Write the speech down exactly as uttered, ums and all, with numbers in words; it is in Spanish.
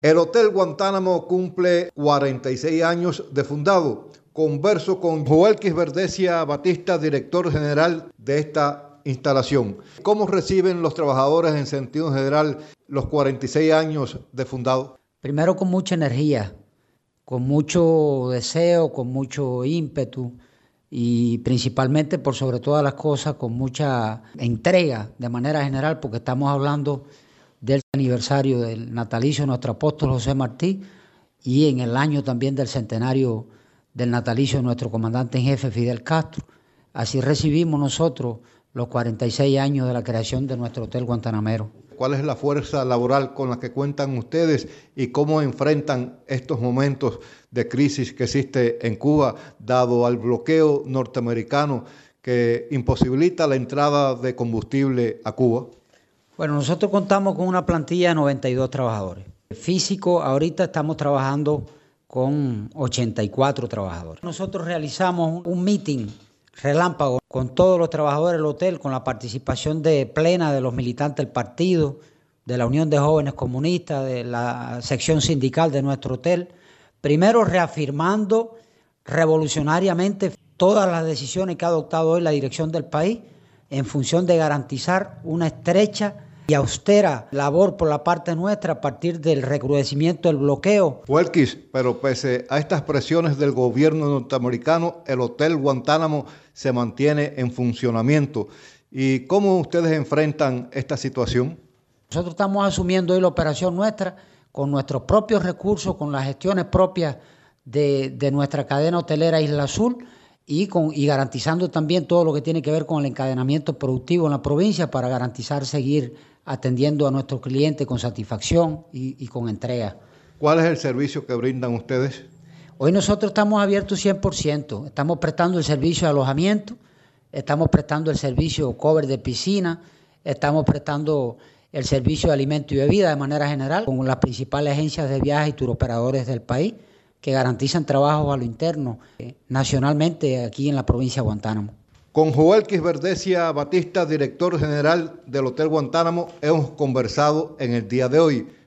El Hotel Guantánamo cumple cuarenta y seis años de fundado. Converso con Joelkis Verdesia Batista, director general de esta instalación. ¿Cómo reciben los trabajadores en sentido general los cuarenta y seis años de fundado? Primero con mucha energía, con mucho deseo, con mucho ímpetu y principalmente, por sobre todas las cosas, con mucha entrega de manera general, porque estamos hablando del aniversario del natalicio de nuestro apóstol José Martí y en el año también del centenario del natalicio de nuestro comandante en jefe Fidel Castro. Así recibimos nosotros los cuarenta y seis años de la creación de nuestro Hotel Guantanamero. ¿Cuál es la fuerza laboral con la que cuentan ustedes y cómo enfrentan estos momentos de crisis que existe en Cuba, dado al bloqueo norteamericano que imposibilita la entrada de combustible a Cuba? Bueno, nosotros contamos con una plantilla de noventa y dos trabajadores. Físico, ahorita estamos trabajando con ochenta y cuatro trabajadores. Nosotros realizamos un meeting relámpago con todos los trabajadores del hotel, con la participación de plena de los militantes del partido, de la Unión de Jóvenes Comunistas, de la sección sindical de nuestro hotel, primero reafirmando revolucionariamente todas las decisiones que ha adoptado hoy la dirección del país en función de garantizar una estrecha y austera labor por la parte nuestra a partir del recrudecimiento del bloqueo. Joelkis, pero pese a estas presiones del gobierno norteamericano, el Hotel Guantánamo se mantiene en funcionamiento. ¿Y cómo ustedes enfrentan esta situación? Nosotros estamos asumiendo hoy la operación nuestra con nuestros propios recursos, con las gestiones propias de, de nuestra cadena hotelera Isla Azul y, con, y garantizando también todo lo que tiene que ver con el encadenamiento productivo en la provincia para garantizar seguir atendiendo a nuestros clientes con satisfacción y, y con entrega. ¿Cuál es el servicio que brindan ustedes? Hoy nosotros estamos abiertos cien por ciento. Estamos prestando el servicio de alojamiento, estamos prestando el servicio cover de piscina, estamos prestando el servicio de alimento y bebida de manera general con las principales agencias de viajes y turoperadores del país que garantizan trabajos a lo interno eh, nacionalmente aquí en la provincia de Guantánamo. Con Joelkis Verdesia Batista, director general del Hotel Guantánamo, hemos conversado en el día de hoy.